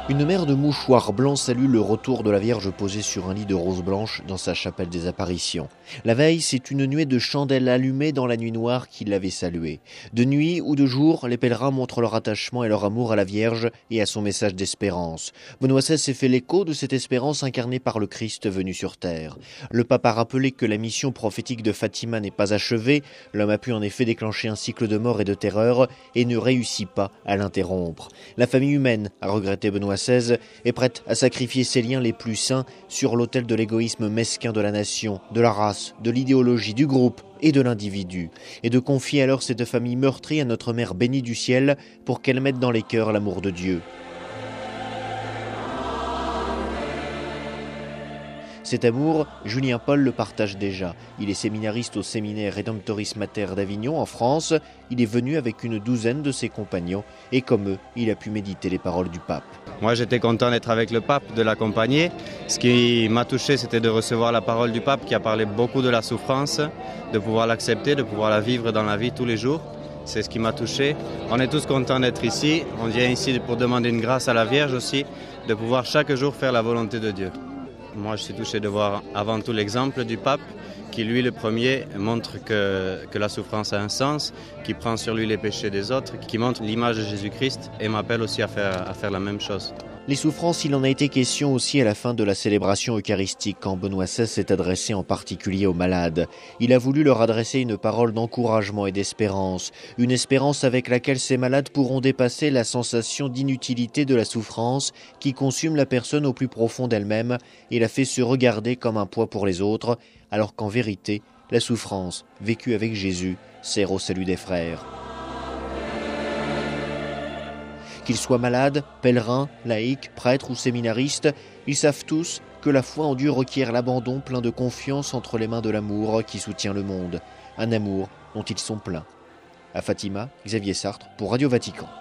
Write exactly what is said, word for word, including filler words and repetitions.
Une mer de mouchoirs blancs salue le retour de la Vierge posée sur un lit de roses blanches dans sa chapelle des apparitions. La veille, c'est une nuée de chandelles allumées dans la nuit noire qui l'avait saluée. De nuit ou de jour, les pèlerins montrent leur attachement et leur amour à la Vierge et à son message d'espérance. Benoît seize s'est fait l'écho de cette espérance incarnée par le Christ venu sur terre. Le pape a rappelé que la mission prophétique de Fatima n'est pas achevée. L'homme a pu en effet déclencher un cycle de mort et de terreur et ne réussit pas à l'interrompre. La famille humaine, a regretté Benoît seize, est prête à sacrifier ses liens les plus saints sur l'autel de l'égoïsme mesquin de la nation, de la race, de l'idéologie, du groupe et de l'individu, et de confier alors cette famille meurtrie à notre Mère bénie du ciel pour qu'elle mette dans les cœurs l'amour de Dieu. Cet amour, Julien Paul le partage déjà. Il est séminariste au séminaire Redemptoris Mater d'Avignon, en France. Il est venu avec une douzaine de ses compagnons et comme eux, il a pu méditer les paroles du pape. Moi, j'étais content d'être avec le pape, de l'accompagner. Ce qui m'a touché, c'était de recevoir la parole du pape qui a parlé beaucoup de la souffrance, de pouvoir l'accepter, de pouvoir la vivre dans la vie tous les jours. C'est ce qui m'a touché. On est tous contents d'être ici. On vient ici pour demander une grâce à la Vierge aussi, de pouvoir chaque jour faire la volonté de Dieu. Moi, je suis touché de voir avant tout l'exemple du pape qui, lui, le premier, montre que, que la souffrance a un sens, qui prend sur lui les péchés des autres, qui montre l'image de Jésus-Christ et m'appelle aussi à faire, à faire la même chose. Les souffrances, il en a été question aussi à la fin de la célébration eucharistique, quand Benoît seize s'est adressé en particulier aux malades. Il a voulu leur adresser une parole d'encouragement et d'espérance, une espérance avec laquelle ces malades pourront dépasser la sensation d'inutilité de la souffrance qui consume la personne au plus profond d'elle-même et la fait se regarder comme un poids pour les autres, alors qu'en vérité, la souffrance, vécue avec Jésus, sert au salut des frères. Qu'ils soient malades, pèlerins, laïcs, prêtres ou séminaristes, ils savent tous que la foi en Dieu requiert l'abandon plein de confiance entre les mains de l'amour qui soutient le monde. Un amour dont ils sont pleins. À Fatima, Xavier Sartre pour Radio Vatican.